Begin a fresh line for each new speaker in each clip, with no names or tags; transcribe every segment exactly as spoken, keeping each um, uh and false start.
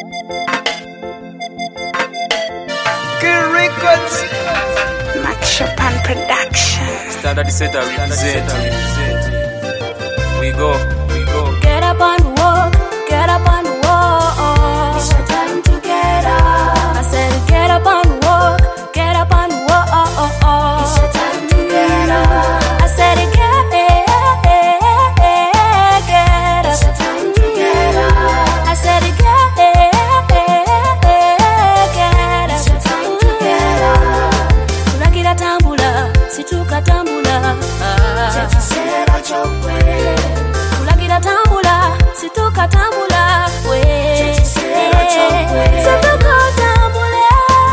Good records.
Max Chopin Production.
Standard Center represent. We go, we go.
Get up and walk, get up and walk. It's your time to get up. I said get up and walk, get up and walk. It's your time to get up. I said get, get up. It's your time to get up. I said get, get up. It's your time to get up. Tulagira tambula, situka tambula. Chachisera chokwe. Tulagira tambula, situka tambula. We. Chachisera chokwe. Situka tambula.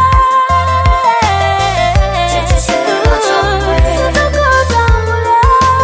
Chachisera chokwe. Situka tambula.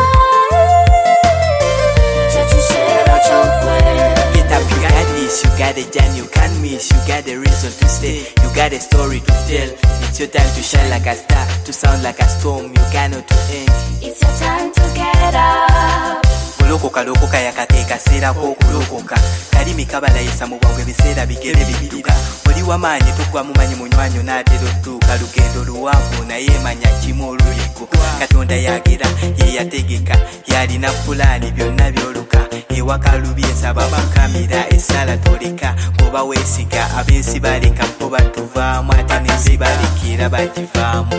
Chachisera chokwe.
Get up, you got this, you got a jam, you can't miss, you got a reason to stay, you got a story to tell. It's your time to shine like a star, to sound like a storm, you cannot to end.
It's your time to get up.
Kulokoka lokoka yakateeka seera k'okulokoka kalimi kabalayisa mu bwangu ebiseera bigere bibituka oli wamaanyi tugwa mumanyi munywanyo n'atera ottuuka lugendo luwanvu naye manya kimu oluligo katonda yagira ye yategeka yalina pulaani byonna byoluka ewaka lubi ensaba bakamira essala toleka ngoba weesiga abensi baleka bo batuvaamu ate nensi balekera bagivaamu.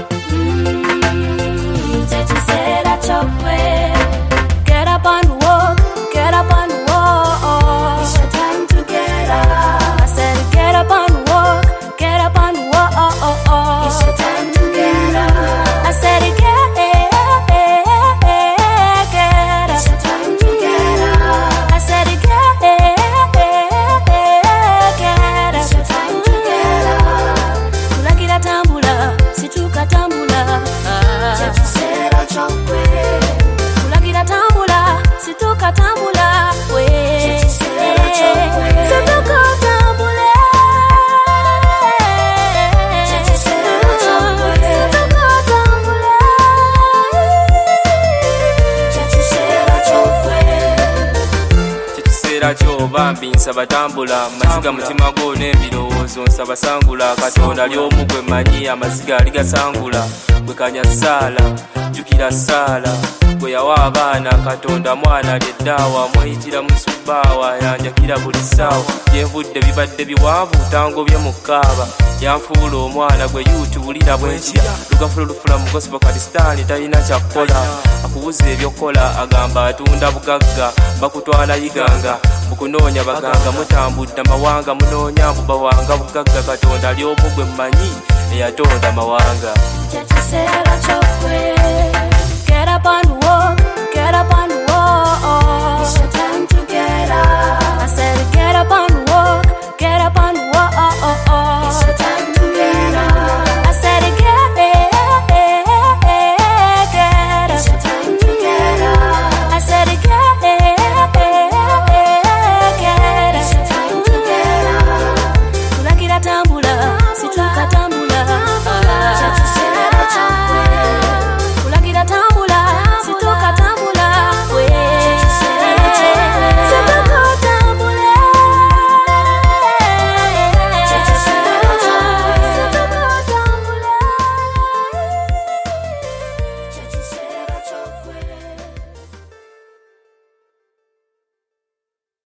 Chachisera chokwe. Get up and walk, get up and walk. It's your time to get up. I said get up and walk, get up and walk. It's your time to get up. I said get, get up. It's your time to get up. I said get, get up. It's your time to get up. Tulagira tambula, situka tambula. Chachisera chokwe. Tulagira tambula, situka tambula. We. Chachisera chokwe. Situka tambula. Chachisera chokwe. Situka tambula. Chachisera chokwe.
Ekiseera kyo bambi nsaba tambula maziga mutima gwo n'ebirowoozo nsaba sangula katonda ly'omu gwe manyi amaziga aligasangula bwe kanya ssaala jjukira ssaala gwe yawa abaana katonda mwana ly'eddaawa mweyitira musubbaawa yanjakira buli ssaawa gyenvudde bibadde biwanvu tangobye mu kkaaba yanfuula omwana gwe yuuti wulira bwenkya lugafula lufula mu gospel kalisitaani talina kyakkola akubuza ebyokola agamba atunda bugagga bakutwala yiganga mukunoonya baganga mutambudde amawanga munoonya mbubawanga bugagga katonda ly'omu gwe mmanyi eyatonda amawanga.
Chachisera chokwe. Get up and walk, get up and